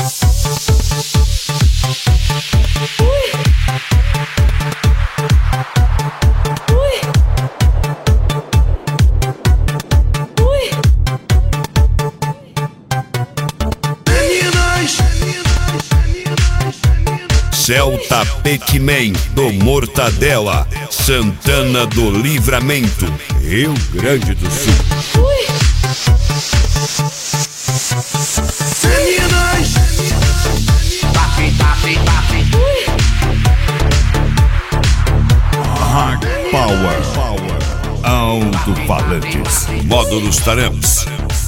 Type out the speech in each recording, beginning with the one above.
Celta Pac-Man do Mortadela, Santana do Livramento, Rio Grande do Sul. Hard Power, alto-falantes, módulos Taramps.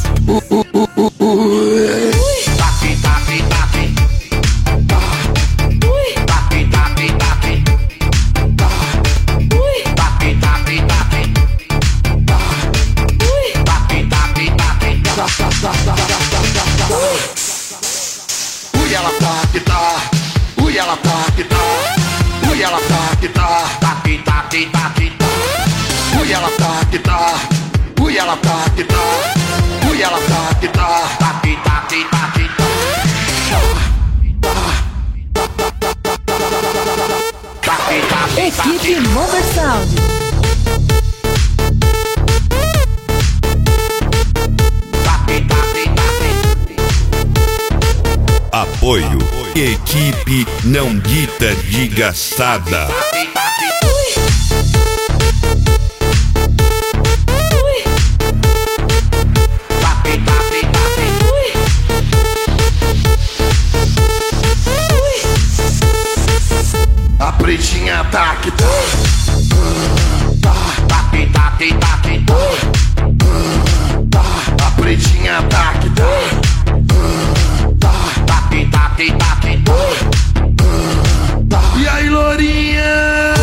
Ela tá que tá, ui ela tá que tá, ui ela tá que tá, tá que tá que tá que tá. Ui ela tá que tá, ui ela tá que tá, ui ela tá que tá, tá que tá que tá que tá. Equipe Mother Sound. Apoio, equipe não dita de gastada. A pretinha tá que tá, tá que tá que tá que tá. A pretinha tá que tá. E aí, lourinha?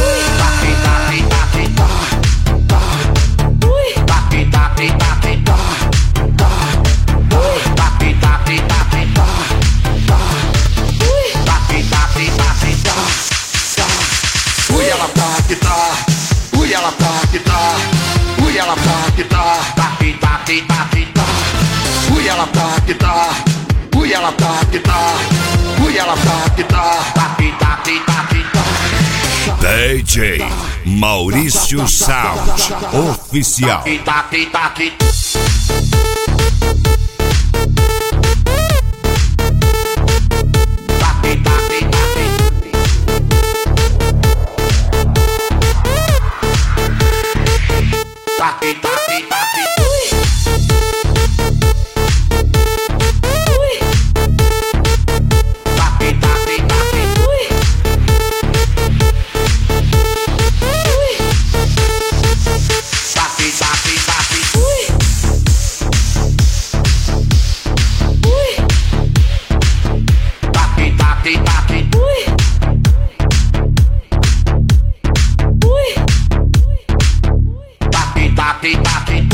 Ui, ela tá que tá. Ui, ela tá que tá. Ui, ela tá que tá. Tá que tá que tá que tá. Ui, ela tá que tá. Ui, ela tá que tá. Ui, ela tá que tá. Tá que tá que tá que tá. DJ Maurício Sound Oficial. Tá que tá que tá que tá. Tá